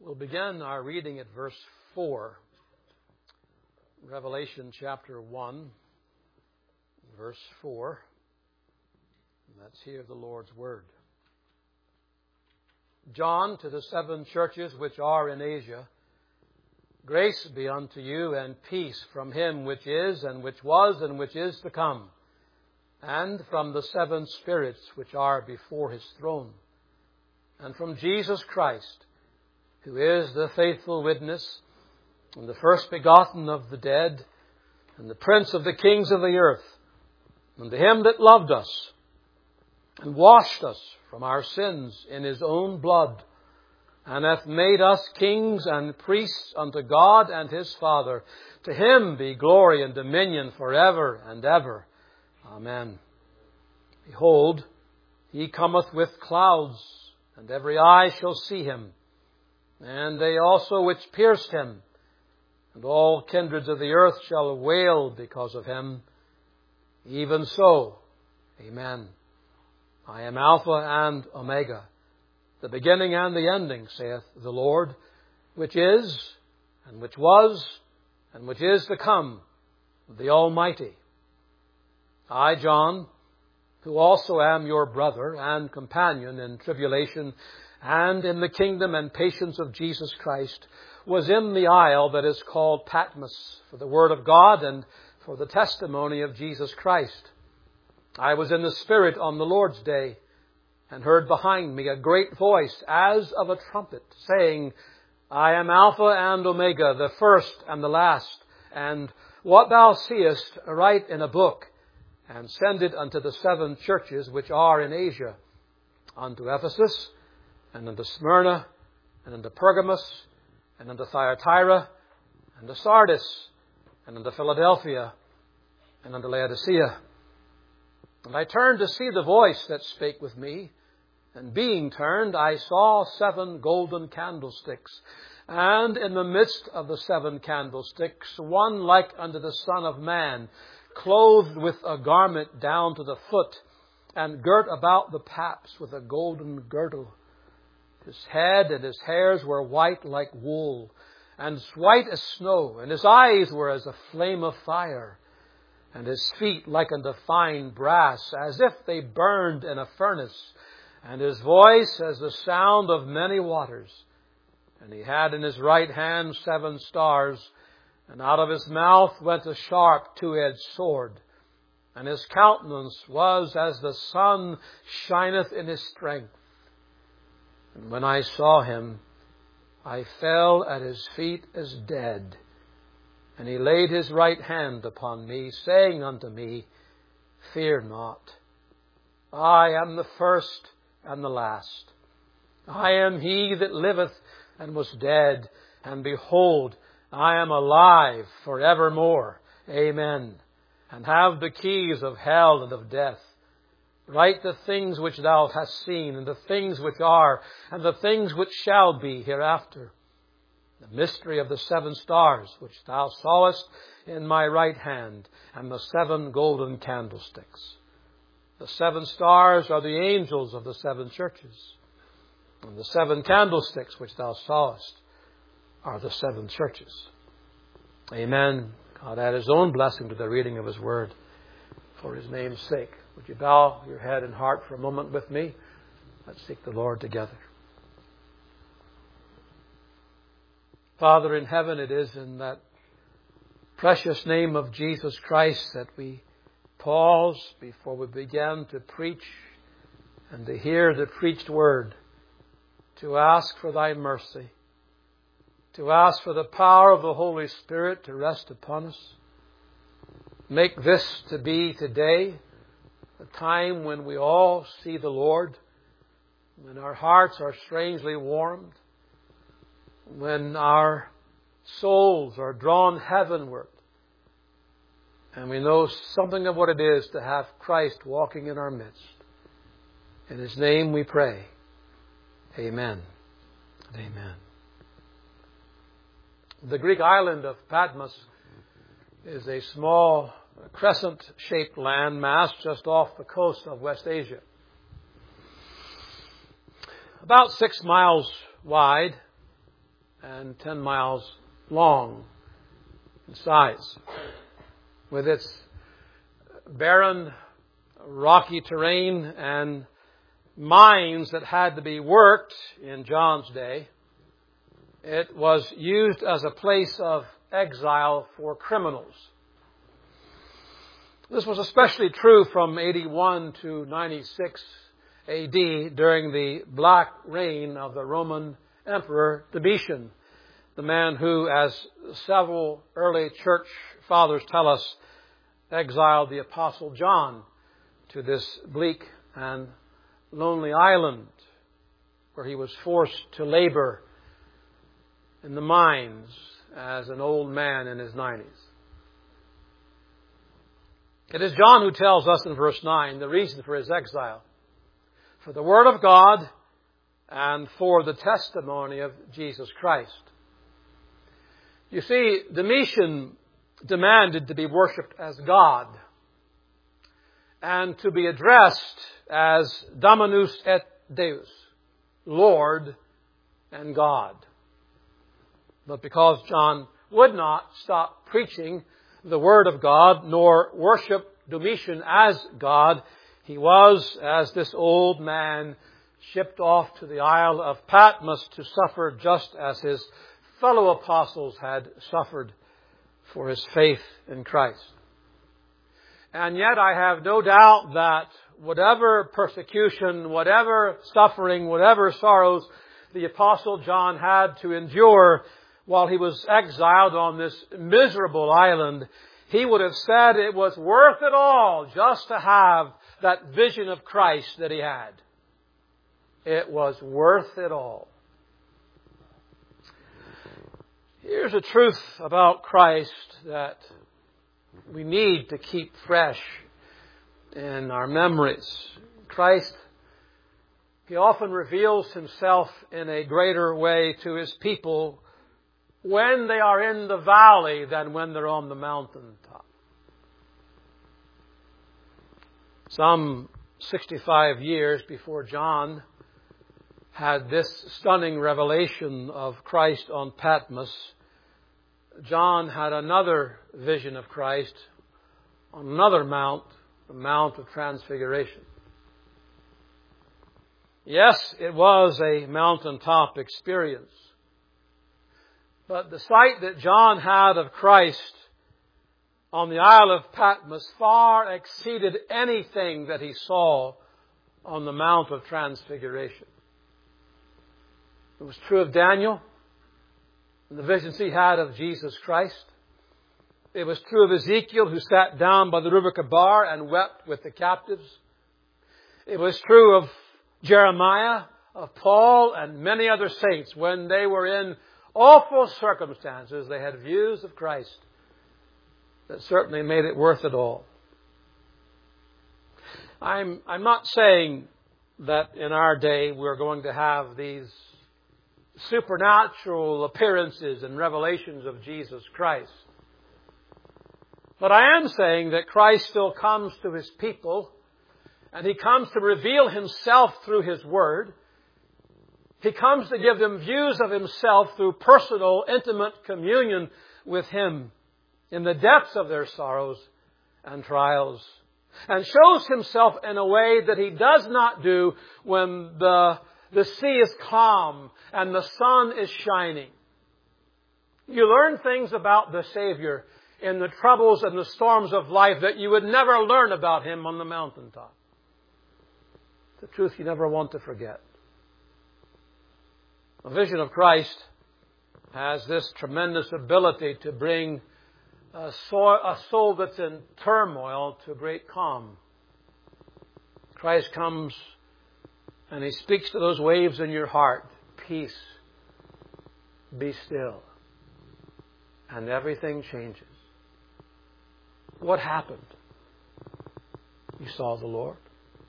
We'll begin our reading at verse 4, Revelation chapter 1, verse 4. And let's hear the Lord's word. John, to the 7 churches which are in Asia, grace be unto you and peace from Him which is, and which was, and which is to come, and from the 7 spirits which are before His throne, and from Jesus Christ, who is the faithful witness, and the first begotten of the dead, and the prince of the kings of the earth, and to Him that loved us, and washed us from our sins in His own blood, and hath made us kings and priests unto God and His Father. To Him be glory and dominion forever and ever. Amen. Behold, He cometh with clouds, and every eye shall see Him, and they also which pierced Him, and all kindreds of the earth shall wail because of Him. Even so, Amen. I am Alpha and Omega, the beginning and the ending, saith the Lord, which is, and which was, and which is to come, the Almighty. I, John, who also am your brother and companion in tribulation and in the kingdom and patience of Jesus Christ, was in the isle that is called Patmos for the word of God and for the testimony of Jesus Christ. I was in the Spirit on the Lord's day, and heard behind me a great voice as of a trumpet, saying, I am Alpha and Omega, the first and the last. And what thou seest, write in a book, and send it unto the 7 churches which are in Asia, unto Ephesus, and unto Smyrna, and unto Pergamos, and unto Thyatira, and unto Sardis, and unto Philadelphia, and unto Laodicea. And I turned to see the voice that spake with me, and being turned, I saw 7 golden candlesticks, and in the midst of the 7 candlesticks, one like unto the Son of Man, clothed with a garment down to the foot, and girt about the paps with a golden girdle. His head and his hairs were white like wool, and white as snow, and his eyes were as a flame of fire, and his feet like unto fine brass, as if they burned in a furnace, and his voice as the sound of many waters. And he had in his right hand 7 stars, and out of his mouth went a sharp 2-edged sword. And his countenance was as the sun shineth in his strength. And when I saw him, I fell at his feet as dead. And he laid his right hand upon me, saying unto me, Fear not. I am the first and the last. I am he that liveth and was dead, and behold, I am alive forevermore. Amen. And have the keys of hell and of death. Write the things which thou hast seen, and the things which are, and the things which shall be hereafter. The mystery of the 7 stars which thou sawest in my right hand, and the 7 golden candlesticks. The 7 stars are the angels of the 7 churches, and the 7 candlesticks which thou sawest are the 7 churches. Amen. God add His own blessing to the reading of His word for His name's sake. Would you bow your head and heart for a moment with me? Let's seek the Lord together. Father in heaven, it is in that precious name of Jesus Christ that we pause before we begin to preach and to hear the preached word, to ask for Thy mercy, to ask for the power of the Holy Spirit to rest upon us. Make this to be today a time when we all see the Lord, when our hearts are strangely warmed, when our souls are drawn heavenward, and we know something of what it is to have Christ walking in our midst. In His name we pray. Amen. Amen. The Greek island of Patmos is a small crescent-shaped landmass just off the coast of West Asia. About 6 miles wide and 10 miles long in size, with its barren, rocky terrain and mines that had to be worked in John's day. It was used as a place of exile for criminals. This was especially true from 81 to 96 AD during the black reign of the Roman Emperor Domitian, the man who, as several early church fathers tell us, exiled the Apostle John to this bleak and lonely island where he was forced to labor in the mines as an old man in his 90s. It is John who tells us in verse 9 the reason for his exile: for the Word of God and for the testimony of Jesus Christ. You see, Domitian demanded to be worshipped as God and to be addressed as Dominus et Deus, Lord and God. But because John would not stop preaching the Word of God nor worship Domitian as God, he was, as this old man, shipped off to the Isle of Patmos to suffer just as his fellow apostles had suffered for his faith in Christ. And yet I have no doubt that whatever persecution, whatever suffering, whatever sorrows the Apostle John had to endure while he was exiled on this miserable island, he would have said it was worth it all just to have that vision of Christ that he had. It was worth it all. Here's a truth about Christ that we need to keep fresh in our memories. Christ, He often reveals Himself in a greater way to His people when they are in the valley than when they're on the mountaintop. Some 65 years before John had this stunning revelation of Christ on Patmos, John had another vision of Christ on another mount, the Mount of Transfiguration. Yes, it was a mountaintop experience. But the sight that John had of Christ on the Isle of Patmos far exceeded anything that he saw on the Mount of Transfiguration. It was true of Daniel and the visions he had of Jesus Christ. It was true of Ezekiel, who sat down by the river Kebar and wept with the captives. It was true of Jeremiah, of Paul, and many other saints. When they were in awful circumstances, they had views of Christ that certainly made it worth it all. I'm not saying that in our day we're going to have these supernatural appearances and revelations of Jesus Christ. But I am saying that Christ still comes to His people, and He comes to reveal Himself through His Word. He comes to give them views of Himself through personal, intimate communion with Him in the depths of their sorrows and trials, and shows Himself in a way that He does not do when the sea is calm and the sun is shining. You learn things about the Savior in the troubles and the storms of life that you would never learn about Him on the mountaintop. The truth you never want to forget. A vision of Christ has this tremendous ability to bring a soul that's in turmoil to great calm. Christ comes and He speaks to those waves in your heart. Peace, be still. And everything changes. What happened? You saw the Lord.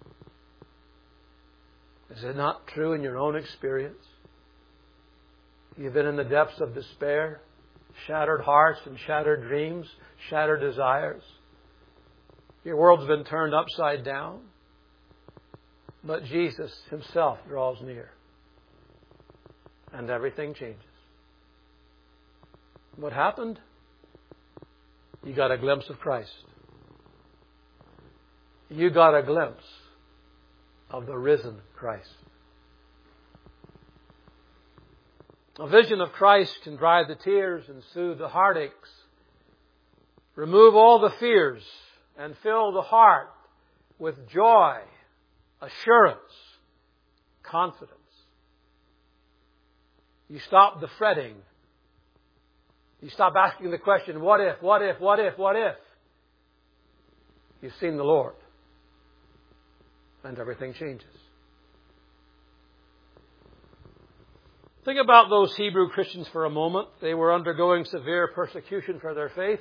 Is it not true in your own experience? You've been in the depths of despair, shattered hearts and shattered dreams, shattered desires. Your world's been turned upside down. But Jesus Himself draws near. And everything changes. What happened? You got a glimpse of Christ. You got a glimpse of the risen Christ. A vision of Christ can dry the tears and soothe the heartaches, remove all the fears, and fill the heart with joy, assurance, confidence. You stop the fretting. You stop asking the question, what if, what if, what if, what if? You've seen the Lord. And everything changes. Think about those Hebrew Christians for a moment. They were undergoing severe persecution for their faith.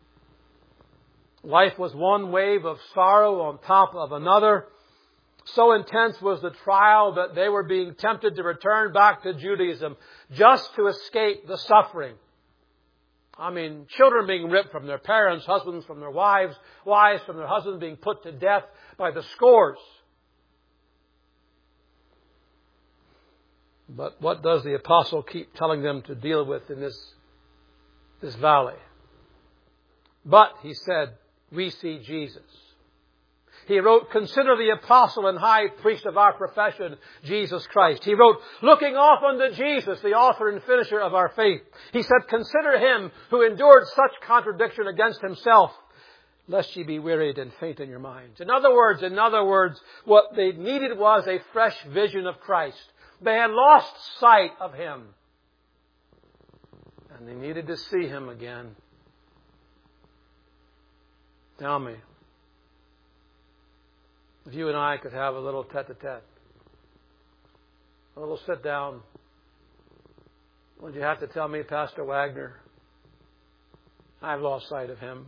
Life was one wave of sorrow on top of another. So intense was the trial that they were being tempted to return back to Judaism just to escape the suffering. I mean, children being ripped from their parents, husbands from their wives, wives from their husbands being put to death by the scores. But what does the apostle keep telling them to deal with in this valley? But, he said, we see Jesus. He wrote, consider the apostle and high priest of our profession, Jesus Christ. He wrote, looking off unto Jesus, the author and finisher of our faith. He said, consider him who endured such contradiction against himself, lest ye be wearied and faint in your minds. In other words, what they needed was a fresh vision of Christ. They had lost sight of him. And they needed to see him again. Tell me, if you and I could have a little tete-a-tete, a little sit down, would you have to tell me, Pastor Wagner, I've lost sight of him.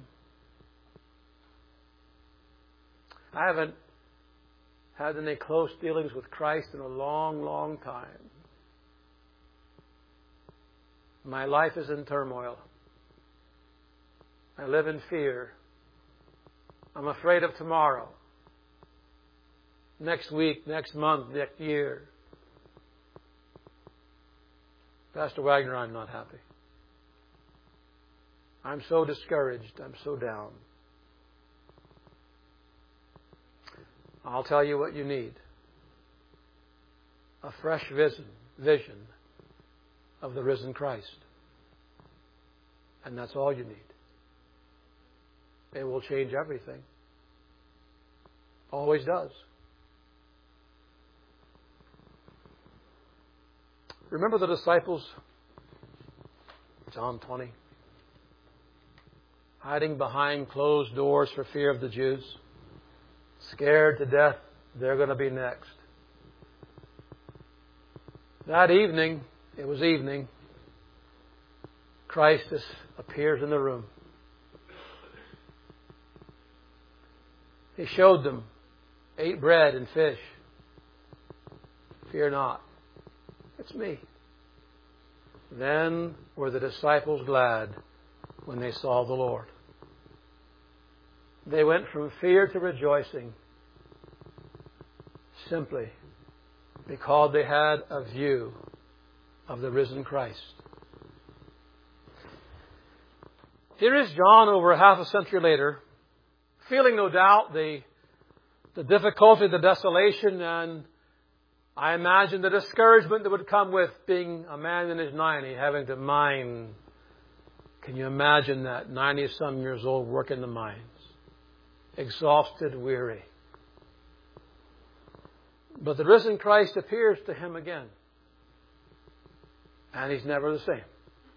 I haven't had any close dealings with Christ in a long, long time. My life is in turmoil. I live in fear. I'm afraid of tomorrow. Next week, next month, next year. Pastor Wagner, I'm not happy. I'm so discouraged. I'm so down. I'll tell you what you need. A fresh vision of the risen Christ. And that's all you need. It will change everything. Always does. Remember the disciples? John 20. Hiding behind closed doors for fear of the Jews. Scared to death, they're going to be next. That evening, it was evening, Christ appears in the room. He showed them, ate bread and fish. Fear not, it's me. Then were the disciples glad when they saw the Lord. They went from fear to rejoicing simply because they had a view of the risen Christ. Here is John over half a century later, feeling no doubt the difficulty, the desolation, and I imagine the discouragement that would come with being a man in his 90s, having to mine. Can you imagine that? 90-some years old, working the mines. Exhausted, weary. But the risen Christ appears to him again. And he's never the same.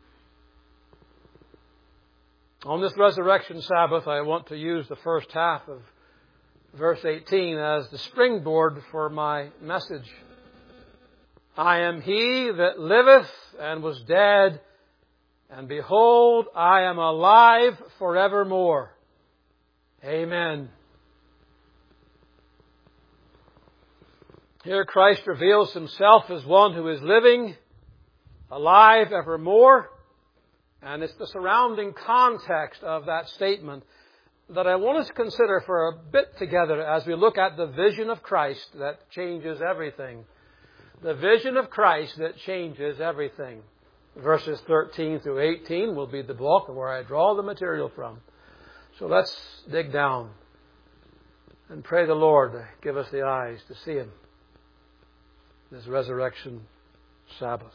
On this resurrection Sabbath, I want to use the first half of verse 18 as the springboard for my message. I am he that liveth and was dead, and behold, I am alive forevermore. Amen. Here Christ reveals himself as one who is living, alive evermore. And it's the surrounding context of that statement that I want us to consider for a bit together as we look at the vision of Christ that changes everything. The vision of Christ that changes everything. Verses 13 through 18 will be the bulk of where I draw the material from. So let's dig down and pray the Lord to give us the eyes to see Him this resurrection Sabbath.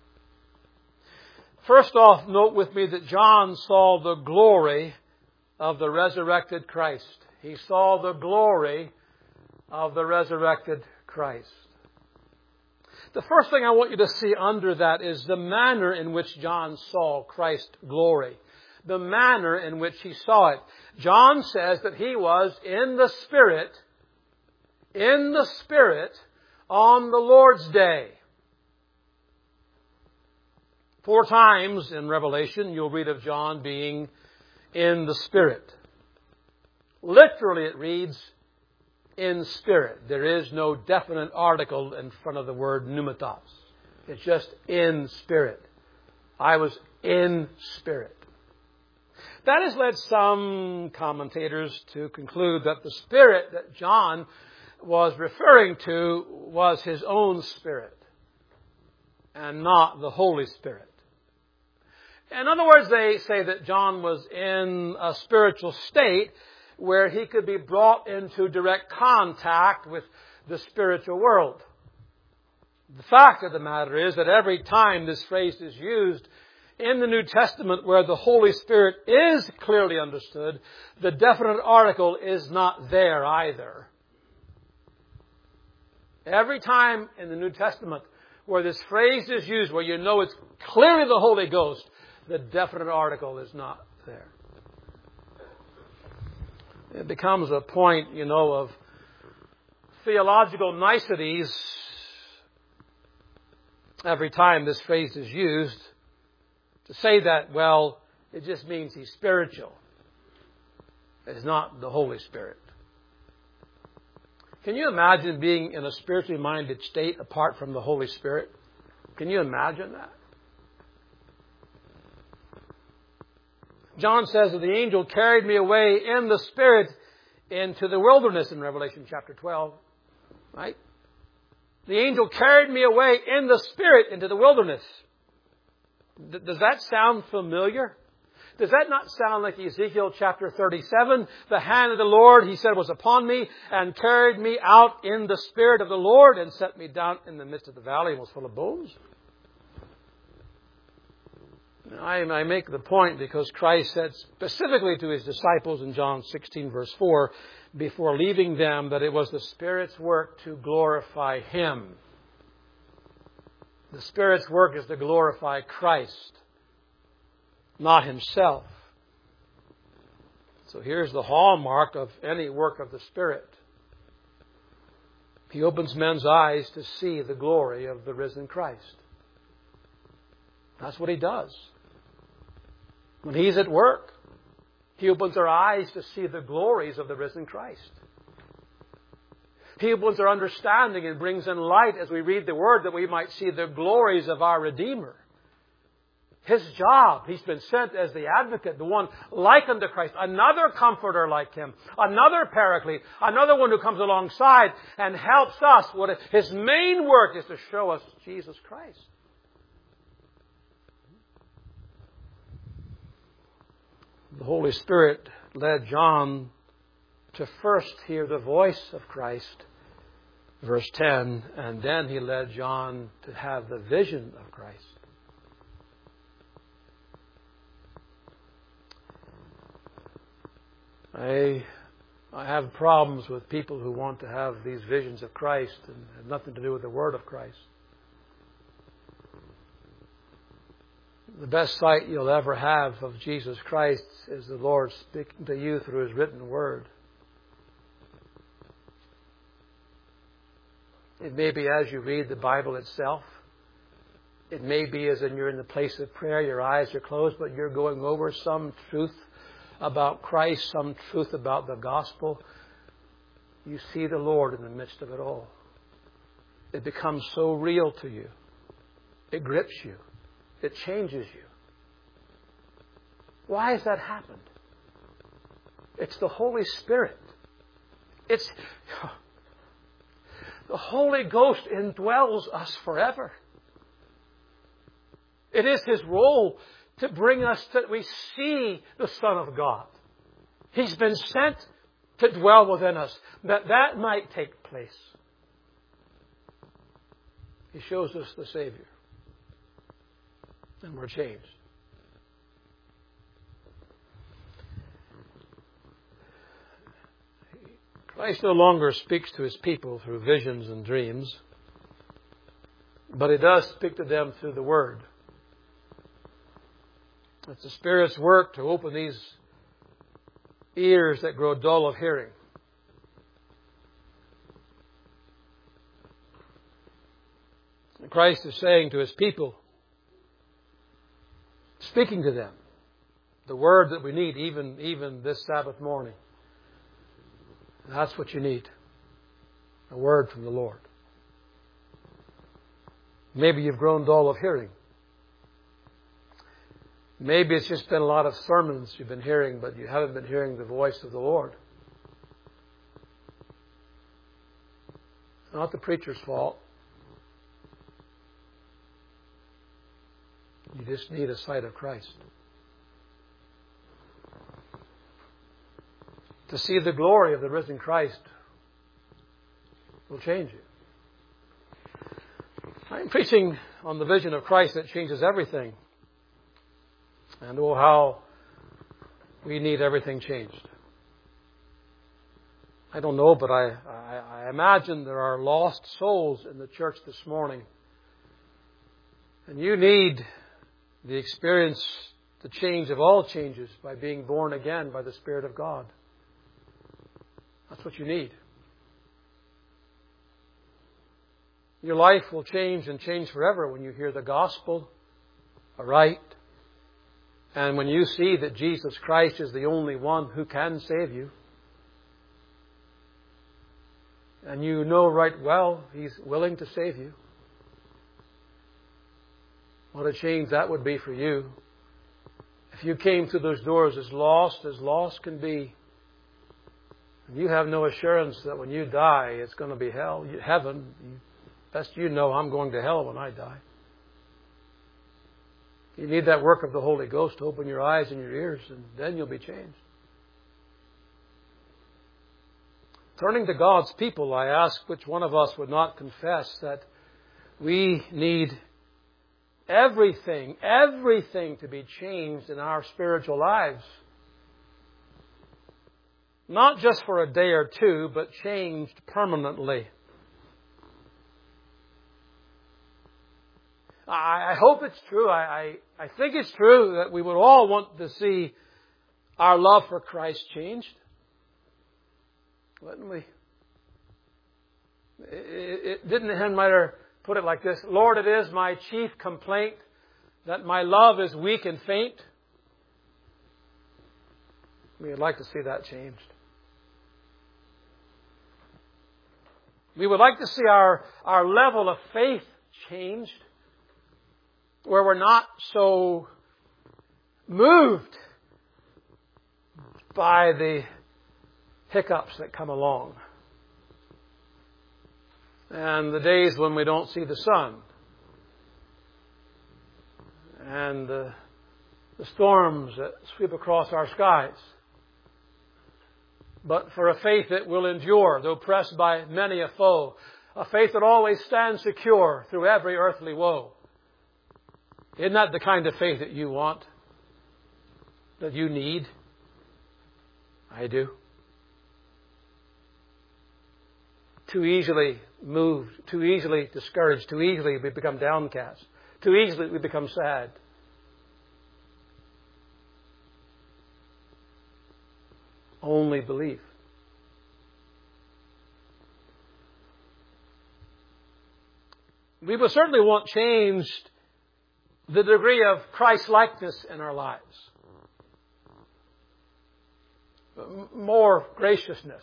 First off, note with me that John saw the glory of the resurrected Christ. He saw the glory of the resurrected Christ. The first thing I want you to see under that is the manner in which John saw Christ's glory. The manner in which he saw it. John says that he was in the Spirit on the Lord's day. 4 times in Revelation you'll read of John being in the Spirit. Literally it reads, in spirit. There is no definite article in front of the word pneumatos. It's just in spirit. I was in spirit. That has led some commentators to conclude that the Spirit that John was referring to was his own spirit and not the Holy Spirit. In other words, they say that John was in a spiritual state where he could be brought into direct contact with the spiritual world. The fact of the matter is that every time this phrase is used in the New Testament where the Holy Spirit is clearly understood, the definite article is not there either. Every time in the New Testament where this phrase is used, where you know it's clearly the Holy Ghost, the definite article is not there. It becomes a point, of theological niceties every time this phrase is used to say that, it just means he's spiritual. It's not the Holy Spirit. Can you imagine being in a spiritually minded state apart from the Holy Spirit? Can you imagine that? John says that the angel carried me away in the Spirit into the wilderness in Revelation chapter 12. Right? The angel carried me away in the Spirit into the wilderness. Does that sound familiar? Does that not sound like Ezekiel chapter 37? The hand of the Lord, he said, was upon me and carried me out in the Spirit of the Lord and set me down in the midst of the valley and was full of bones. I make the point because Christ said specifically to His disciples in John 16 verse 4, before leaving them, that it was the Spirit's work to glorify Him. The Spirit's work is to glorify Christ, not Himself. So here's the hallmark of any work of the Spirit. He opens men's eyes to see the glory of the risen Christ. That's what He does. When He's at work, He opens our eyes to see the glories of the risen Christ. He opens our understanding and brings in light as we read the Word that we might see the glories of our Redeemer. His job, He's been sent as the advocate, the one like unto Christ, another comforter like Him, another paraclete, another one who comes alongside and helps us. His main work is to show us Jesus Christ. The Holy Spirit led John to first hear the voice of Christ, verse 10, and then He led John to have the vision of Christ. I have problems with people who want to have these visions of Christ and have nothing to do with the Word of Christ. The best sight you'll ever have of Jesus Christ is the Lord speaking to you through His written Word. It may be as you read the Bible itself. It may be as you're in the place of prayer, your eyes are closed, but you're going over some truth about Christ, some truth about the gospel. You see the Lord in the midst of it all. It becomes so real to you. It grips you. It changes you. Why has that happened? It's the Holy Spirit. It's the Holy Ghost indwells us forever. It is His role to bring us that we see the Son of God. He's been sent to dwell within us, that might take place. He shows us the Savior. And we're changed. Christ no longer speaks to His people through visions and dreams, but He does speak to them through the Word. It's the Spirit's work to open these ears that grow dull of hearing. And Christ is saying to His people, speaking to them, the Word that we need even this Sabbath morning. That's what you need. A word from the Lord. Maybe you've grown dull of hearing. Maybe it's just been a lot of sermons you've been hearing, but you haven't been hearing the voice of the Lord. It's not the preacher's fault. You just need a sight of Christ. To see the glory of the risen Christ will change you. I'm preaching on the vision of Christ that changes everything. And oh, how we need everything changed. I don't know, but I imagine there are lost souls in the church this morning. And you need the experience, the change of all changes by being born again by the Spirit of God. That's what you need. Your life will change and change forever when you hear the gospel aright. And when you see that Jesus Christ is the only one who can save you. And you know right well He's willing to save you. What a change that would be for you. If you came through those doors as lost can be. You have no assurance that when you die, it's going to be heaven. Best you know, I'm going to hell when I die. You need that work of the Holy Ghost to open your eyes and your ears, and then you'll be changed. Turning to God's people, I ask which one of us would not confess that we need everything to be changed in our spiritual lives. Not just for a day or two, but changed permanently. I hope it's true. I think it's true that we would all want to see our love for Christ changed. Wouldn't we? Didn't Henrietta put it like this? Lord, it is my chief complaint that my love is weak and faint. We would like to see that changed. We would like to see our level of faith changed, where we're not so moved by the hiccups that come along. And the days when we don't see the sun. And the storms that sweep across our skies. But for a faith that will endure, though pressed by many a foe. A faith that always stands secure through every earthly woe. Isn't that the kind of faith that you want? That you need? I do. Too easily moved, too easily discouraged, too easily we become downcast. Too easily we become sad. Only believe. We will certainly want changed the degree of Christ-likeness in our lives. More graciousness.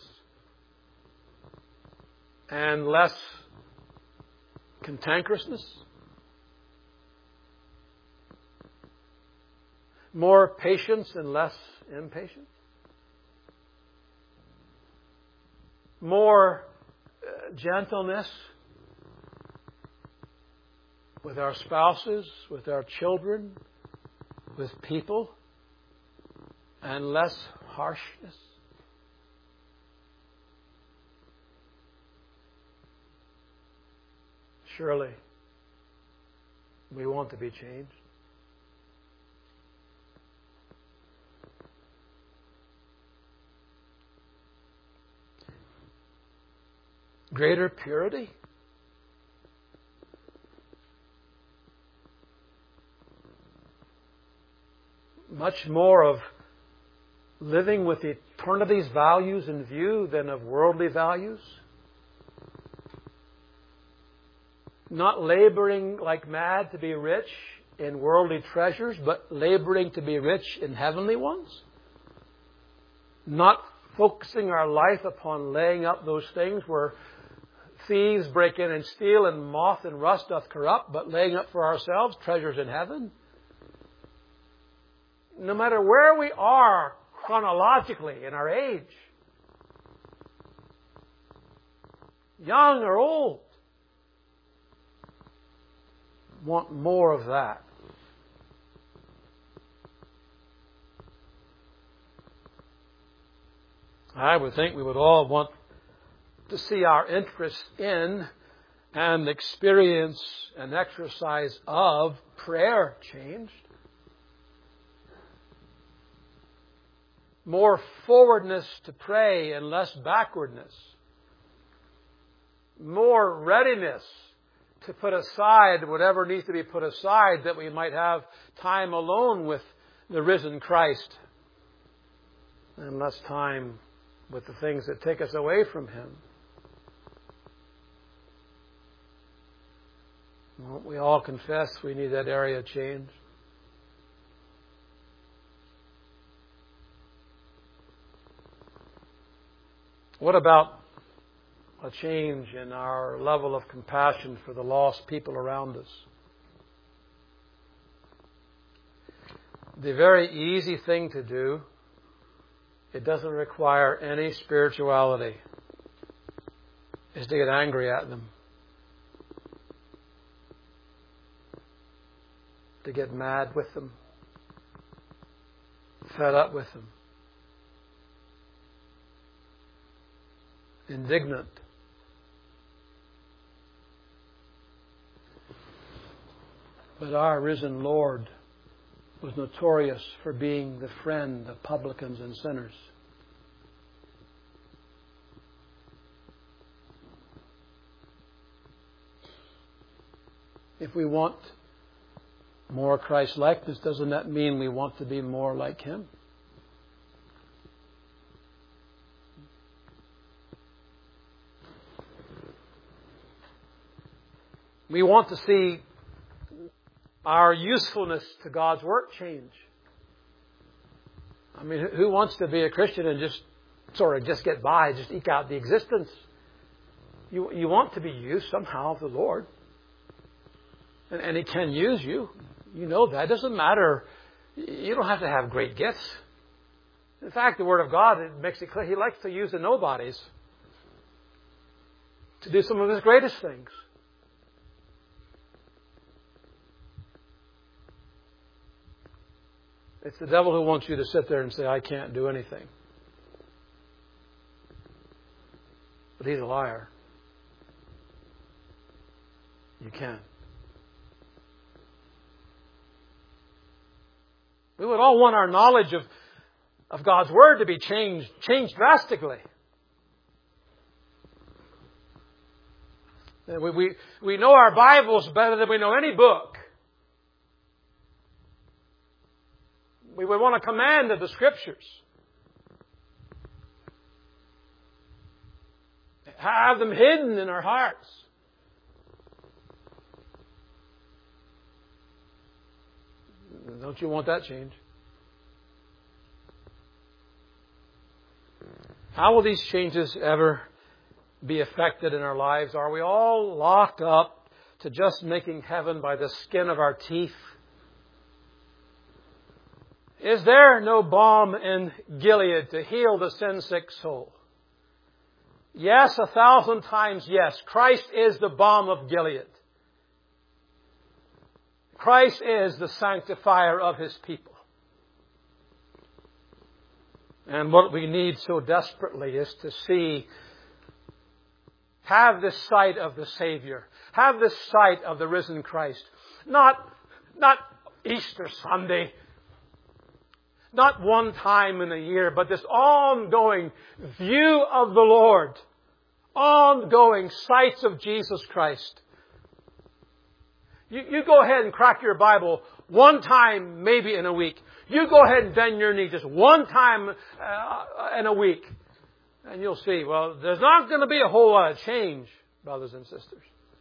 And less cantankerousness. More patience and less impatience. More gentleness with our spouses, with our children, with people, and less harshness? Surely, we want to be changed. Greater purity? Much more of living with eternity's values in view than of worldly values? Not laboring like mad to be rich in worldly treasures, but laboring to be rich in heavenly ones? Not focusing our life upon laying up those things where thieves break in and steal and moth and rust doth corrupt, but laying up for ourselves treasures in heaven? No matter where we are chronologically in our age, young or old, want more of that. I would think we would all want to see our interest in and experience and exercise of prayer changed. More forwardness to pray and less backwardness. More readiness to put aside whatever needs to be put aside, that we might have time alone with the risen Christ, and less time with the things that take us away from Him. Won't we all confess we need that area changed? What about a change in our level of compassion for the lost people around us? The very easy thing to do, it doesn't require any spirituality, is to get angry at them. To get mad with them. Fed up with them. Indignant. But our risen Lord was notorious for being the friend of publicans and sinners. If we want more Christ-likeness, doesn't that mean we want to be more like Him? We want to see our usefulness to God's work change. I mean, who wants to be a Christian and just get by, just eke out the existence? You want to be used somehow of the Lord. And He can use you. You know that. It doesn't matter. You don't have to have great gifts. In fact, the Word of God, it makes it clear He likes to use the nobodies to do some of His greatest things. It's the devil who wants you to sit there and say, I can't do anything. But he's a liar. You can. We would all want our knowledge of God's Word to be changed drastically. We know our Bibles better than we know any book. We would want a command of the Scriptures. Have them hidden in our hearts. Don't you want that change? How will these changes ever be effected in our lives? Are we all locked up to just making heaven by the skin of our teeth? Is there no balm in Gilead to heal the sin-sick soul? Yes, 1,000 times yes. Christ is the balm of Gilead. Christ is the sanctifier of His people. And what we need so desperately is to have this sight of the Savior. Have this sight of the risen Christ. Not Easter Sunday. Not one time in a year, but this ongoing view of the Lord. Ongoing sights of Jesus Christ. You go ahead and crack your Bible one time maybe in a week. You go ahead and bend your knee just one time in a week. And you'll see, well, there's not going to be a whole lot of change, brothers and sisters.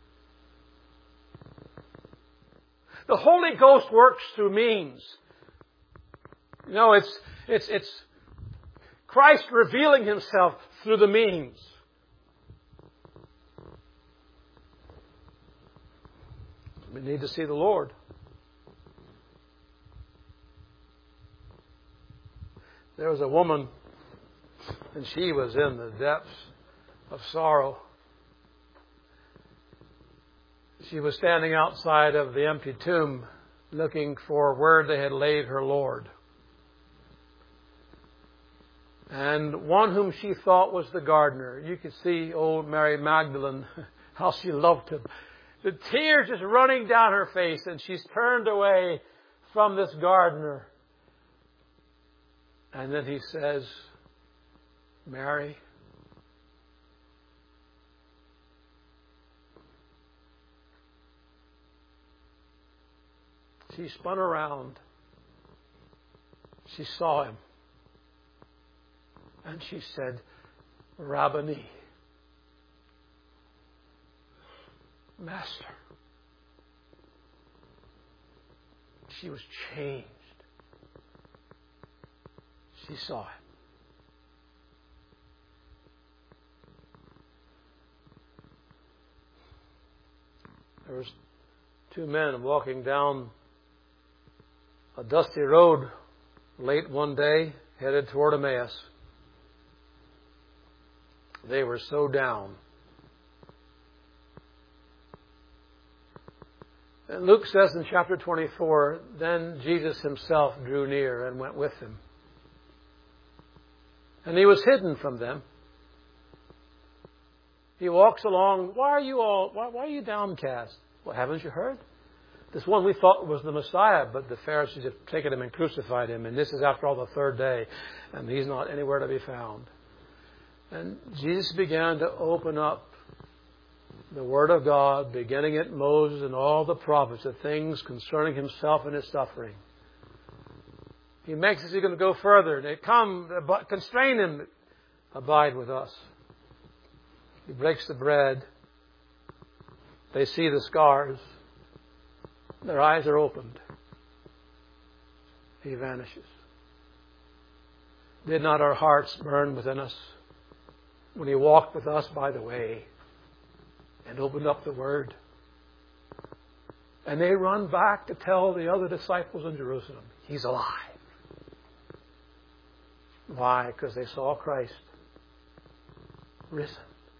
The Holy Ghost works through means. You know, it's Christ revealing Himself through the means. We need to see the Lord. There was a woman, and she was in the depths of sorrow. She was standing outside of the empty tomb looking for where they had laid her Lord. And one whom she thought was the gardener. You could see old Mary Magdalene, how she loved him. The tears just running down her face, and she's turned away from this gardener. And then he says, Mary. She spun around. She saw him. And she said, Rabboni. Master. She was changed. She saw it. There was two men walking down a dusty road late one day, headed toward Emmaus. They were so down. And Luke says in chapter 24, then Jesus Himself drew near and went with them. And He was hidden from them. He walks along. Why are you downcast? Well, haven't you heard? This one we thought was the Messiah, but the Pharisees have taken Him and crucified Him. And this is after all the third day. And He's not anywhere to be found. And Jesus began to open up the Word of God, beginning at Moses and all the prophets, the things concerning Himself and His suffering. He makes us, He's going to go further. They come, but constrain Him, abide with us. He breaks the bread. They see the scars. Their eyes are opened. He vanishes. Did not our hearts burn within us when He walked with us by the way and opened up the Word? And they run back to tell the other disciples in Jerusalem, He's alive. Why? Because they saw Christ risen.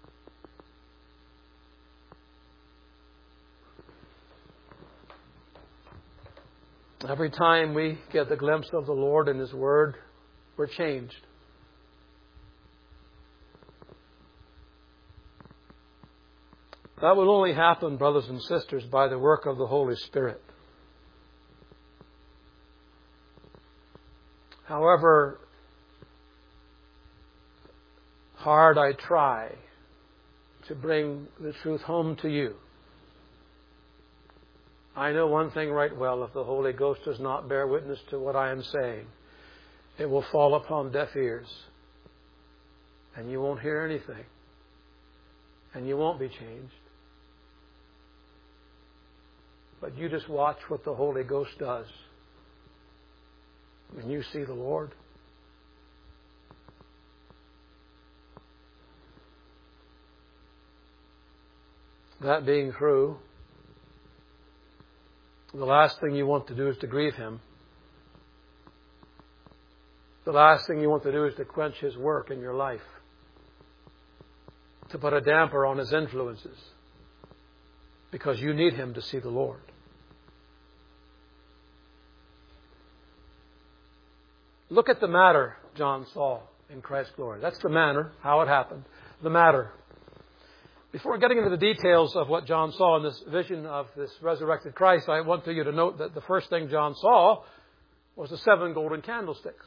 Every time we get the glimpse of the Lord and His Word, we're changed. That will only happen, brothers and sisters, by the work of the Holy Spirit. However hard I try to bring the truth home to you, I know one thing right well. If the Holy Ghost does not bear witness to what I am saying, it will fall upon deaf ears. And you won't hear anything. And you won't be changed. But you just watch what the Holy Ghost does when you see the Lord. That being true, the last thing you want to do is to grieve Him. The last thing you want to do is to quench His work in your life, to put a damper on His influences, because you need Him to see the Lord. Look at the matter John saw in Christ's glory. That's the manner, how it happened. The matter. Before getting into the details of what John saw in this vision of this resurrected Christ, I want you to note that the first thing John saw was the 7 golden candlesticks.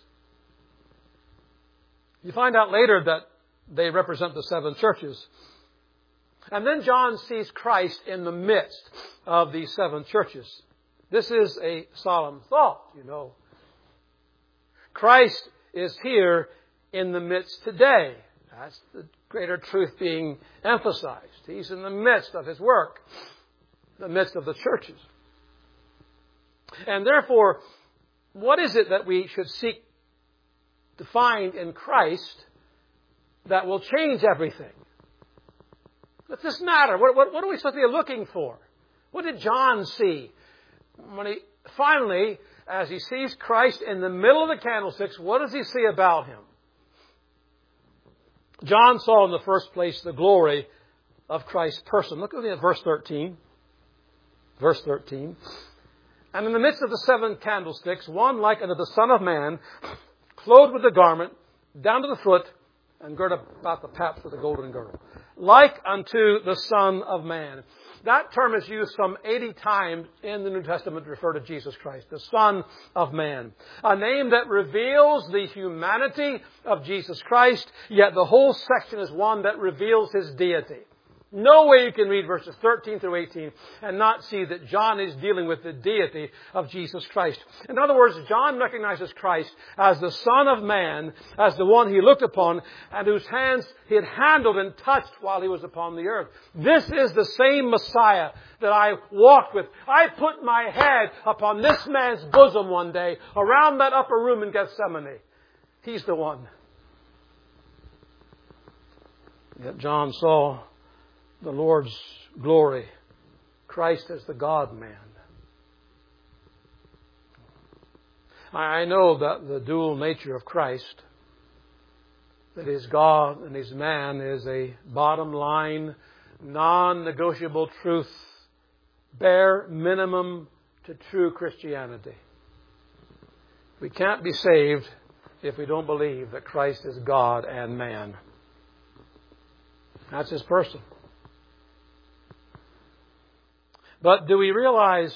You find out later that they represent the 7 churches. And then John sees Christ in the midst of these 7 churches. This is a solemn thought, you know. Christ is here in the midst today. That's the greater truth being emphasized. He's in the midst of His work, the midst of the churches. And therefore, what is it that we should seek to find in Christ that will change everything? What's this matter? What are we supposed to be looking for? What did John see? When he finally, as he sees Christ in the middle of the candlesticks, what does he see about Him? John saw in the first place the glory of Christ's person. Look at verse 13. Verse 13. And in the midst of the 7 candlesticks, one like unto the Son of Man, clothed with a garment, down to the foot, and girt about the paps with a golden girdle. Like unto the Son of Man. That term is used some 80 times in the New Testament to refer to Jesus Christ, the Son of Man. A name that reveals the humanity of Jesus Christ, yet the whole section is one that reveals His deity. No way you can read verses 13 through 18 and not see that John is dealing with the deity of Jesus Christ. In other words, John recognizes Christ as the Son of Man, as the one He looked upon and whose hands He had handled and touched while He was upon the earth. This is the same Messiah that I walked with. I put my head upon this man's bosom one day around that upper room in Gethsemane. He's the one. Yet John saw the Lord's glory, Christ as the God-man. I know that the dual nature of Christ, that He's God and He's man, is a bottom line, non-negotiable truth, bare minimum to true Christianity. We can't be saved if we don't believe that Christ is God and man. That's His person. But do we realize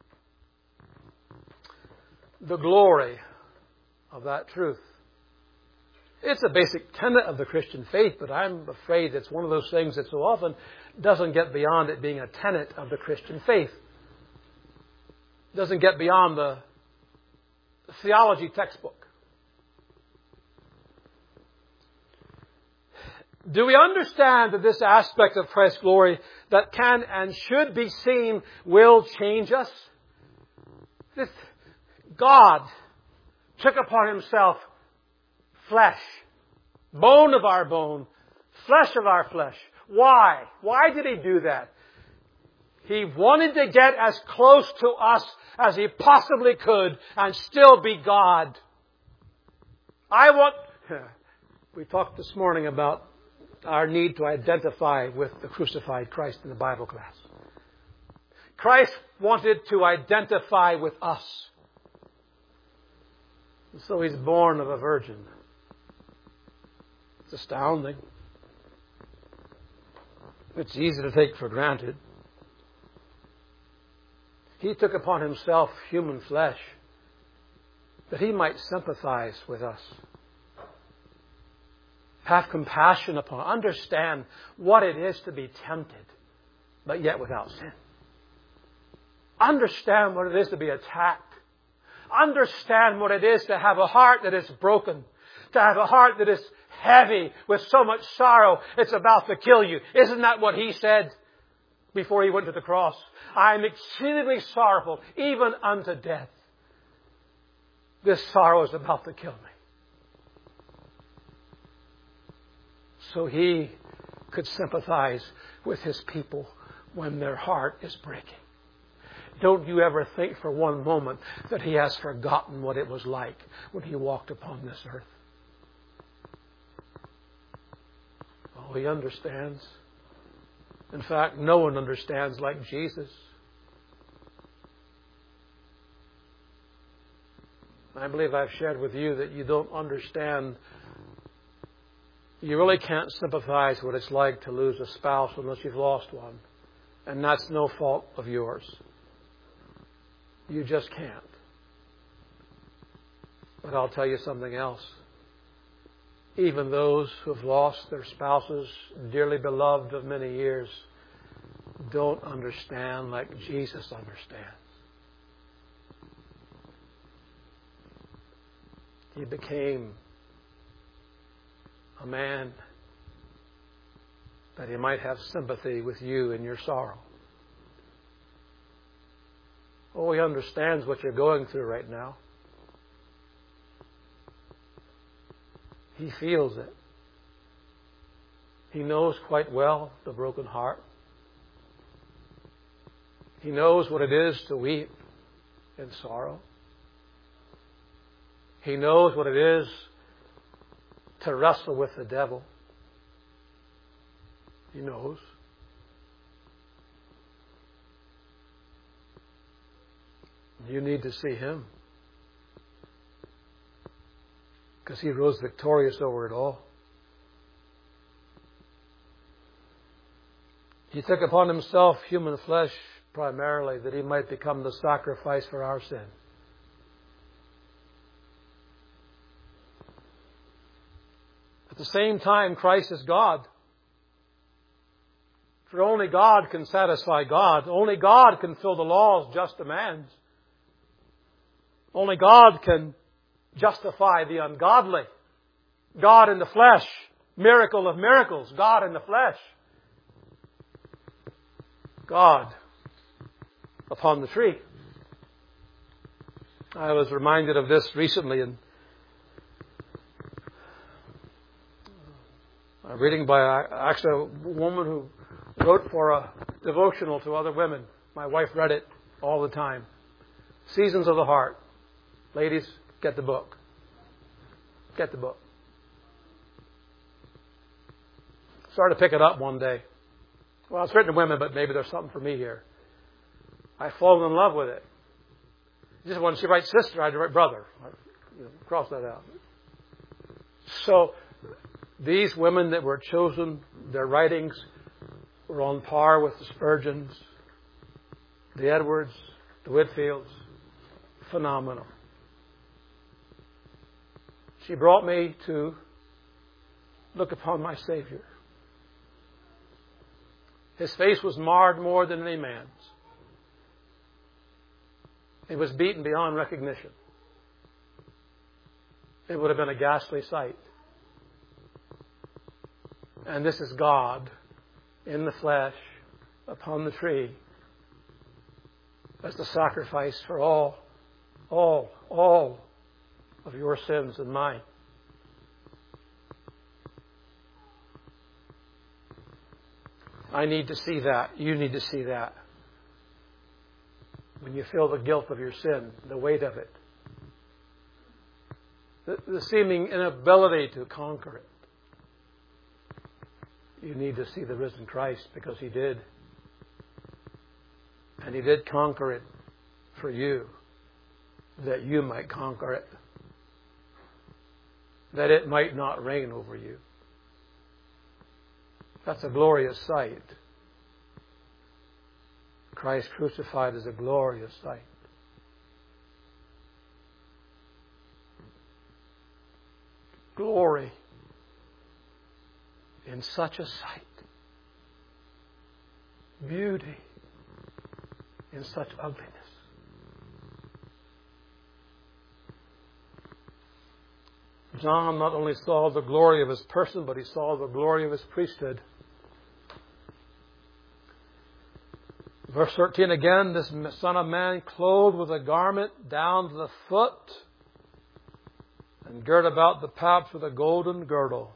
the glory of that truth? It's a basic tenet of the Christian faith, but I'm afraid it's one of those things that so often doesn't get beyond it being a tenet of the Christian faith. It doesn't get beyond the theology textbook. Do we understand that this aspect of Christ's glory that can and should be seen will change us? This God took upon Himself flesh, bone of our bone, flesh of our flesh. Why? Why did He do that? He wanted to get as close to us as He possibly could and still be God. We talked this morning about our need to identify with the crucified Christ in the Bible class. Christ wanted to identify with us. And so He's born of a virgin. It's astounding. It's easy to take for granted. He took upon Himself human flesh that He might sympathize with us. Have compassion upon, understand what it is to be tempted, but yet without sin. Understand what it is to be attacked. Understand what it is to have a heart that is broken, to have a heart that is heavy with so much sorrow it's about to kill you. Isn't that what He said before He went to the cross? I am exceedingly sorrowful, even unto death. This sorrow is about to kill me. So He could sympathize with His people when their heart is breaking. Don't you ever think for one moment that He has forgotten what it was like when He walked upon this earth. Oh, He understands. In fact, no one understands like Jesus. I believe I've shared with you that you don't understand. You really can't sympathize what it's like to lose a spouse unless you've lost one. And that's no fault of yours. You just can't. But I'll tell you something else. Even those who have lost their spouses, dearly beloved of many years, don't understand like Jesus understands. He became a man that He might have sympathy with you in your sorrow. Oh, He understands what you're going through right now. He feels it. He knows quite well the broken heart. He knows what it is to weep in sorrow. He knows what it is to wrestle with the devil. He knows. You need to see Him, because He rose victorious over it all. He took upon Himself human flesh primarily that He might become the sacrifice for our sin. At the same time, Christ is God. For only God can satisfy God. Only God can fill the law's just demands. Only God can justify the ungodly. God in the flesh. Miracle of miracles. God in the flesh. God upon the tree. I was reminded of this recently in a reading by actually a woman who wrote for a devotional to other women. My wife read it all the time. Seasons of the Heart. Ladies, get the book. Get the book. Started to pick it up one day. Well, it's written to women, but maybe there's something for me here. I've fallen in love with it. Just when she writes sister, I had to write brother. Cross that out. So, these women that were chosen, their writings were on par with the Spurgeons, the Edwards, the Whitfields. Phenomenal. She brought me to look upon my Savior. His face was marred more than any man's. It was beaten beyond recognition. It would have been a ghastly sight. And this is God in the flesh upon the tree as the sacrifice for all of your sins and mine. I need to see that. You need to see that. When you feel the guilt of your sin, the weight of it, the seeming inability to conquer it, you need to see the risen Christ, because He did. And He did conquer it for you, that you might conquer it, that it might not reign over you. That's a glorious sight. Christ crucified is a glorious sight. Glory in such a sight. Beauty in such ugliness. John not only saw the glory of His person, but he saw the glory of His priesthood. Verse 13 again, this Son of Man clothed with a garment down to the foot and girt about the paps with a golden girdle.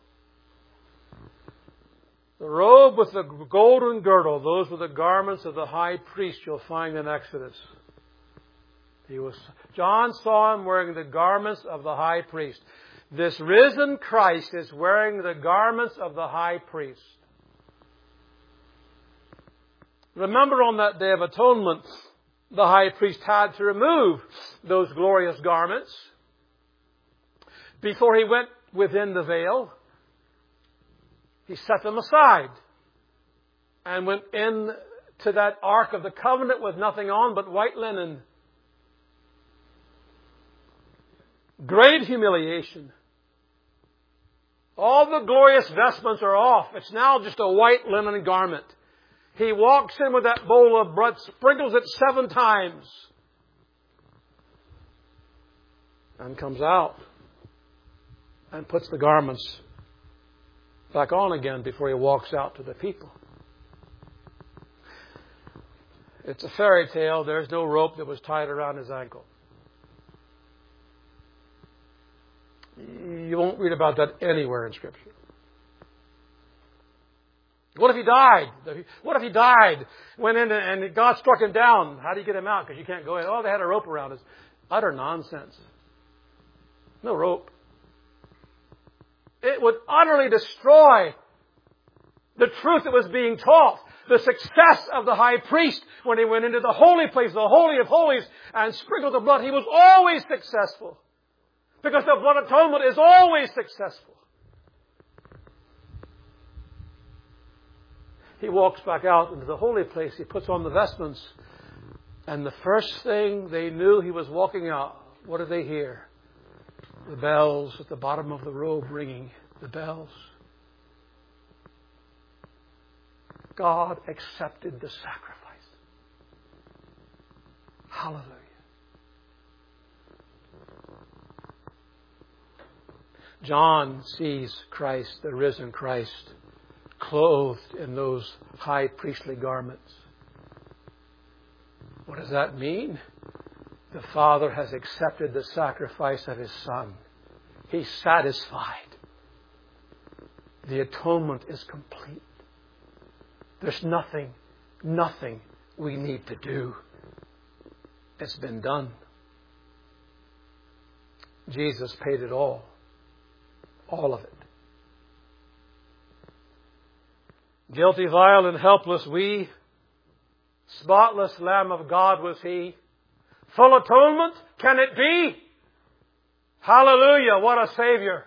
The robe with the golden girdle, those were the garments of the high priest you'll find in Exodus. John saw Him wearing the garments of the high priest. This risen Christ is wearing the garments of the high priest. Remember, on that Day of Atonement, the high priest had to remove those glorious garments before He went within the veil, He set them aside and went in to that Ark of the Covenant with nothing on but white linen. Great humiliation. All the glorious vestments are off. It's now just a white linen garment. He walks in with that bowl of blood, sprinkles it 7 times, and comes out and puts the garments back on again before He walks out to the people. It's a fairy tale. There's no rope that was tied around His ankle. You won't read about that anywhere in Scripture. What if He died? What if He died? Went in and God struck Him down. How do you get Him out? Because you can't go in. Oh, they had a rope around us. Utter nonsense. No rope. It would utterly destroy the truth that was being taught. The success of the high priest when he went into the holy place, the Holy of Holies, and sprinkled the blood. He was always successful. Because the blood atonement is always successful. He walks back out into the holy place. He puts on the vestments. And the first thing they knew He was walking out, what did they hear? The bells at the bottom of the robe ringing. The bells. God accepted the sacrifice. Hallelujah. John sees Christ, the risen Christ, clothed in those high priestly garments. What does that mean? The Father has accepted the sacrifice of His Son. He's satisfied. The atonement is complete. There's nothing we need to do. It's been done. Jesus paid it all. All of it. Guilty, vile, and helpless we. Spotless Lamb of God was He. Full atonement? Can it be? Hallelujah, what a Savior.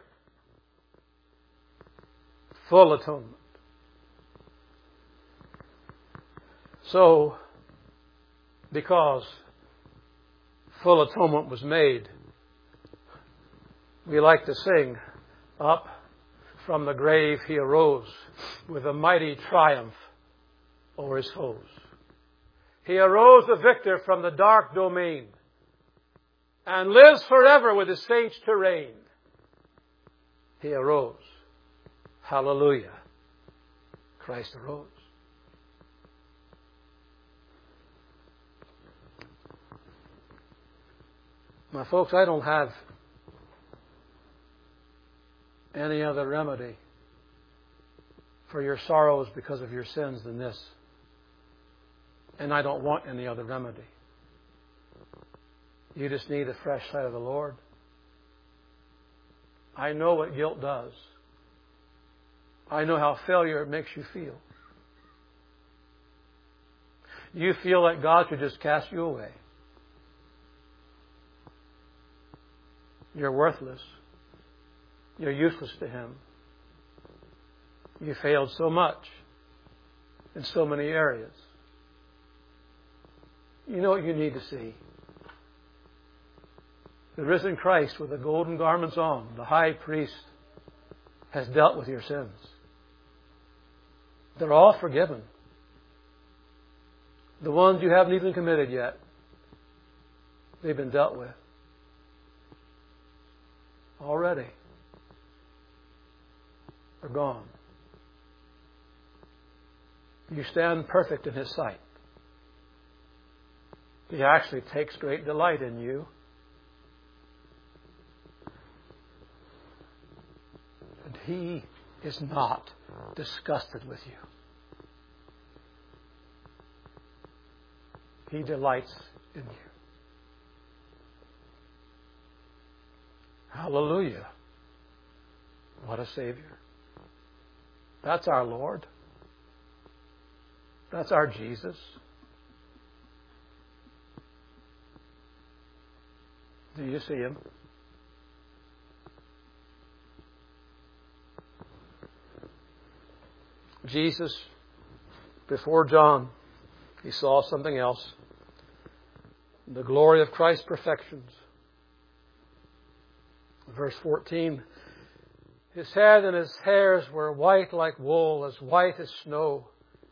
Full atonement. So, because full atonement was made, we like to sing, up from the grave He arose with a mighty triumph over His foes. He arose a victor from the dark domain and lives forever with His saints to reign. He arose. Hallelujah. Christ arose. My folks, I don't have any other remedy for your sorrows because of your sins than this. And I don't want any other remedy. You just need a fresh sight of the Lord. I know what guilt does. I know how failure makes you feel. You feel like God should just cast you away. You're worthless. You're useless to Him. You failed so much in so many areas. You know what you need to see? The risen Christ with the golden garments on, the high priest, has dealt with your sins. They're all forgiven. The ones you haven't even committed yet, they've been dealt with. Already. They're gone. You stand perfect in His sight. He actually takes great delight in you. And He is not disgusted with you. He delights in you. Hallelujah. What a Savior. That's our Lord. That's our Jesus. Do you see Him? Jesus, before John, he saw something else. The glory of Christ's perfections. Verse 14, his head and his hairs were white like wool, as white as snow.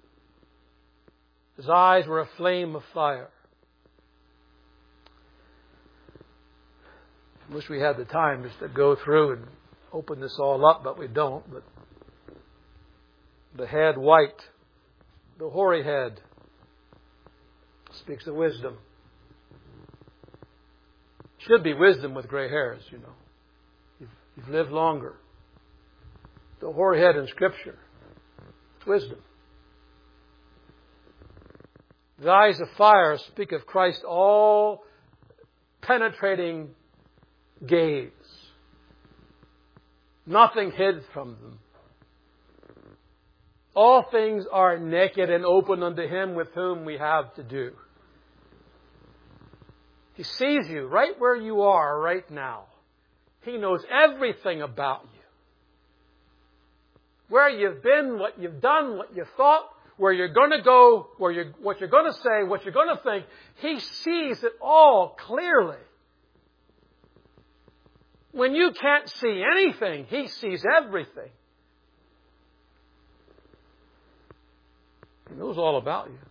His eyes were a flame of fire. I wish we had the time just to go through and open this all up, but we don't. But the head white, the hoary head, speaks of wisdom. Should be wisdom with gray hairs, you know. You've lived longer. The hoary head in Scripture, it's wisdom. The eyes of fire speak of Christ's all penetrating gaze. Nothing hid from them. All things are naked and open unto Him with whom we have to do. He sees you right where you are right now. He knows everything about you. Where you've been, what you've done, what you've thought, where you're going to go, what you're going to say, what you're going to think. He sees it all clearly. When you can't see anything, He sees everything. He knows all about you.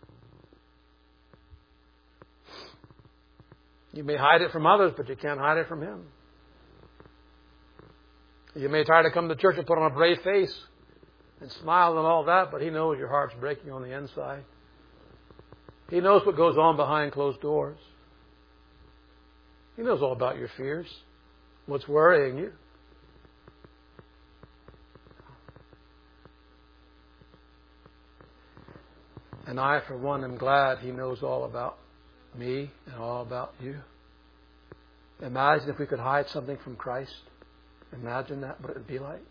You may hide it from others, but you can't hide it from Him. You may try to come to church and put on a brave face and smile and all that, but He knows your heart's breaking on the inside. He knows what goes on behind closed doors. He knows all about your fears, what's worrying you. And I, for one, am glad He knows all about me and all about you. Imagine if we could hide something from Christ. Imagine that, what it would be like.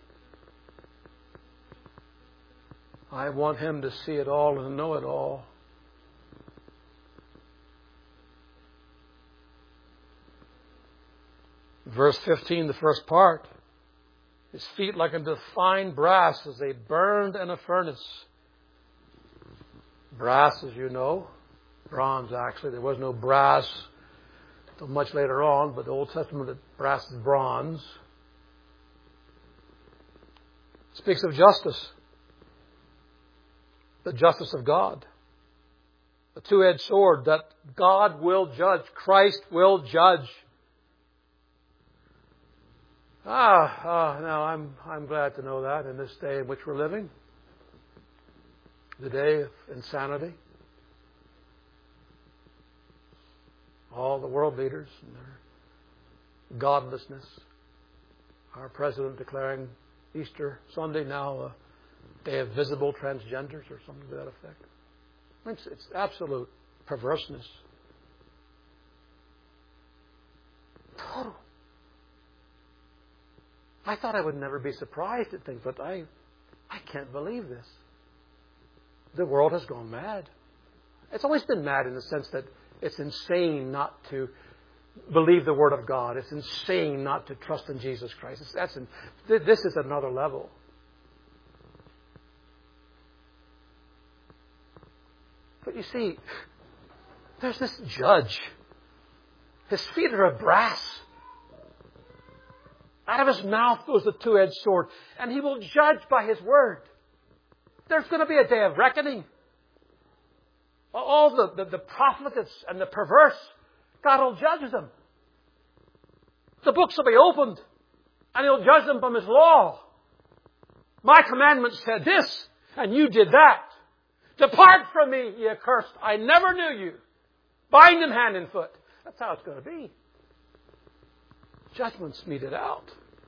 I want Him to see it all and know it all. Verse 15, the first part. His feet like unto fine brass as they burned in a furnace. Brass, as you know. Bronze, actually. There was no brass until much later on, but the Old Testament, brass is bronze. It speaks of justice. The justice of God. A two-edged sword that God will judge. Christ will judge. Now I'm glad to know that in this day in which we're living. The day of insanity. All the world leaders and their godlessness. Our president declaring Easter Sunday now a day of visible transgenders or something to that effect. I mean, it's absolute perverseness. Total. I thought I would never be surprised at things, but I can't believe this. The world has gone mad. It's always been mad in the sense that it's insane not to believe the Word of God. It's insane not to trust in Jesus Christ. This is another level. But you see, there's this judge. His feet are of brass. Out of His mouth goes the two-edged sword. And He will judge by His Word. There's going to be a day of reckoning. All the profligates and the perverse, God will judge them. The books will be opened. And He'll judge them from His law. My commandment said this, and you did that. Depart from me, ye accursed. I never knew you. Bind them hand and foot. That's how it's going to be. Judgment's meted out.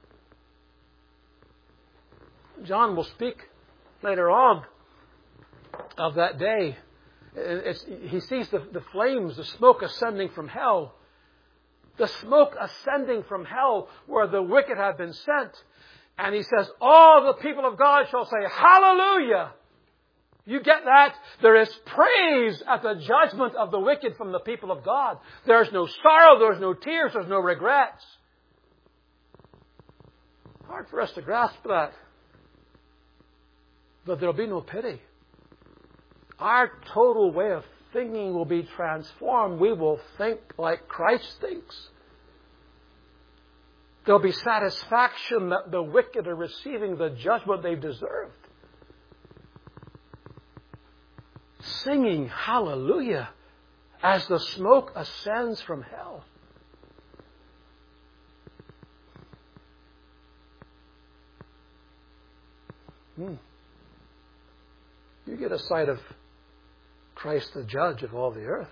John will speak later on of that day. He sees the flames, the smoke ascending from hell. The smoke ascending from hell where the wicked have been sent. And He says, all the people of God shall say, Hallelujah! You get that? There is praise at the judgment of the wicked from the people of God. There's no sorrow, there's no tears, there's no regrets. Hard for us to grasp that. but there'll be no pity. Our total way of thinking will be transformed. We will think like Christ thinks. There'll be satisfaction that the wicked are receiving the judgment they've deserved. Singing hallelujah as the smoke ascends from hell. You get a sight of Christ the judge of all the earth.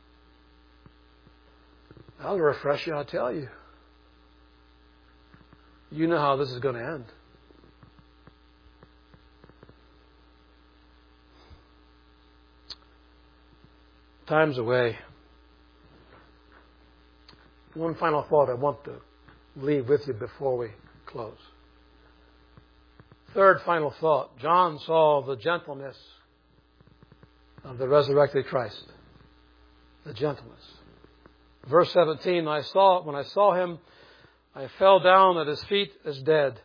That'll refresh you, I'll tell you. You know how this is going to end. Time's away. One final thought I want to leave with you before we close. Third final thought. John saw the gentleness of the resurrected Christ. The gentleness. Verse 17, when I saw him, I fell down at his feet as dead.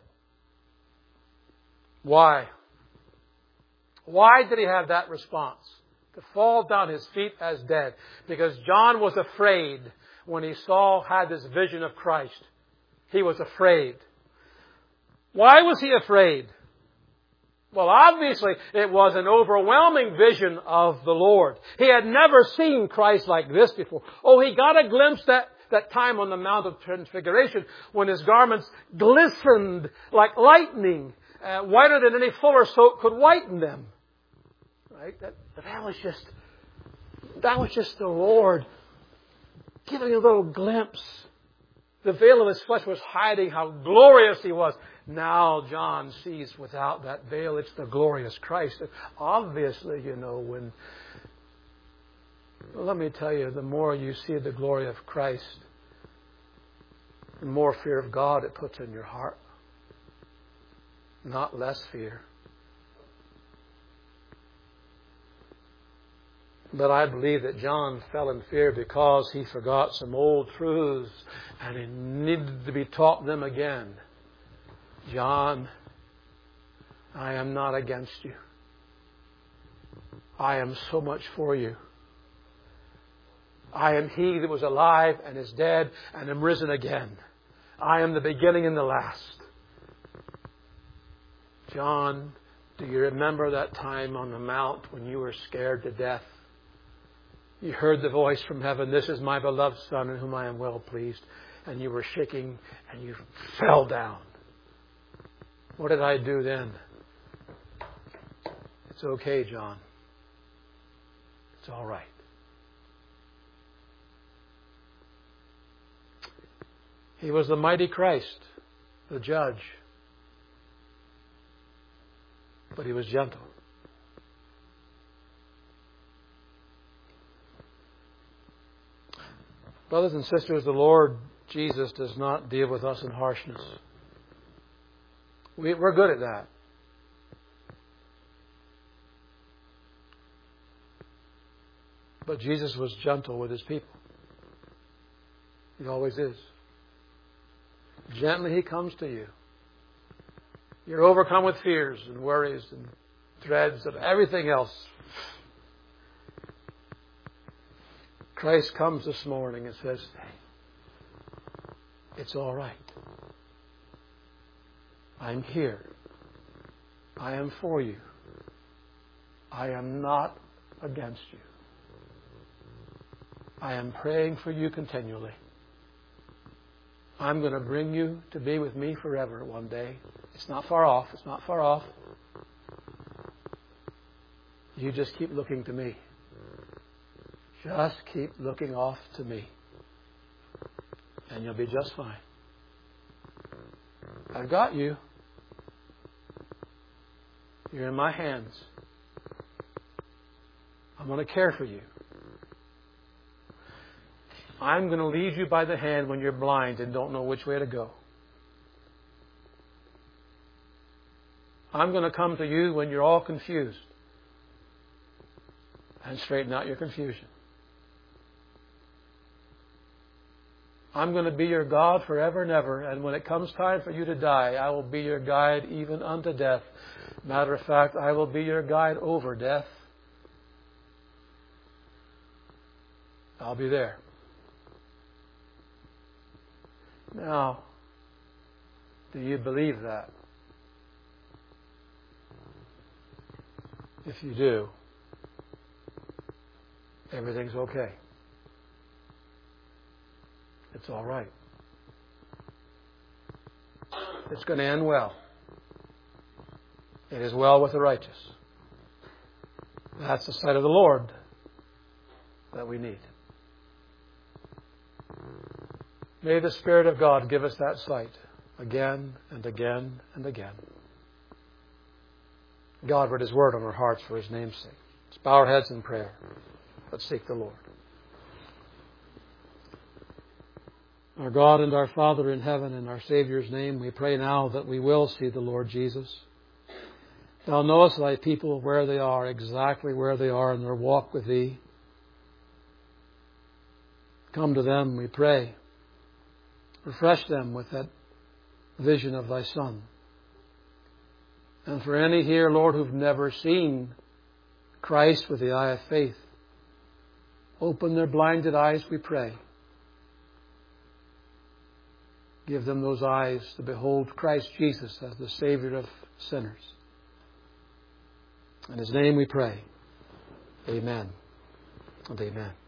Why? Why did he have that response? To fall down at his feet as dead. Because John was afraid when he had this vision of Christ. He was afraid. Why was he afraid? Well, obviously, it was an overwhelming vision of the Lord. He had never seen Christ like this before. Oh, he got a glimpse that time on the Mount of Transfiguration when his garments glistened like lightning, whiter than any fuller soap could whiten them. Right? That was just the Lord giving a little glimpse. The veil of his flesh was hiding how glorious he was. Now John sees without that veil, it's the glorious Christ. And obviously, let me tell you, the more you see the glory of Christ, the more fear of God it puts in your heart. Not less fear. But I believe that John fell in fear because he forgot some old truths and he needed to be taught them again. John, I am not against you. I am so much for you. I am He that was alive and is dead and am risen again. I am the beginning and the last. John, do you remember that time on the mount when you were scared to death? You heard the voice from heaven, "This is my beloved Son in whom I am well pleased." And you were shaking and you fell down. What did I do then? It's okay, John. It's all right. He was the mighty Christ, the judge. But he was gentle. Brothers and sisters, the Lord Jesus does not deal with us in harshness. We're good at that. But Jesus was gentle with His people. He always is. Gently He comes to you. You're overcome with fears and worries and dreads of everything else. Christ comes this morning and says, "Hey, it's all right. I'm here. I am for you. I am not against you. I am praying for you continually. I'm going to bring you to be with me forever one day. It's not far off. It's not far off. You just keep looking to me. Just keep looking off to me. And you'll be just fine. I've got you. You're in my hands. I'm going to care for you. I'm going to lead you by the hand when you're blind and don't know which way to go. I'm going to come to you when you're all confused and straighten out your confusion. I'm going to be your God forever and ever, and when it comes time for you to die, I will be your guide even unto death. Matter of fact, I will be your guide over death. I'll be there. Now, do you believe that? If you do, everything's okay. It's all right. It's going to end well. It is well with the righteous. That's the sight of the Lord that we need. May the Spirit of God give us that sight again and again and again. God write His word on our hearts for His name's sake. Let's bow our heads in prayer. Let's seek the Lord. Our God and our Father in heaven, in our Saviour's name, we pray now that we will see the Lord Jesus. Thou knowest Thy people where they are, exactly where they are in their walk with Thee. Come to them, we pray. Refresh them with that vision of Thy Son. And for any here, Lord, who've never seen Christ with the eye of faith, open their blinded eyes, we pray. Give them those eyes to behold Christ Jesus as the Savior of sinners. In His name we pray. Amen and amen.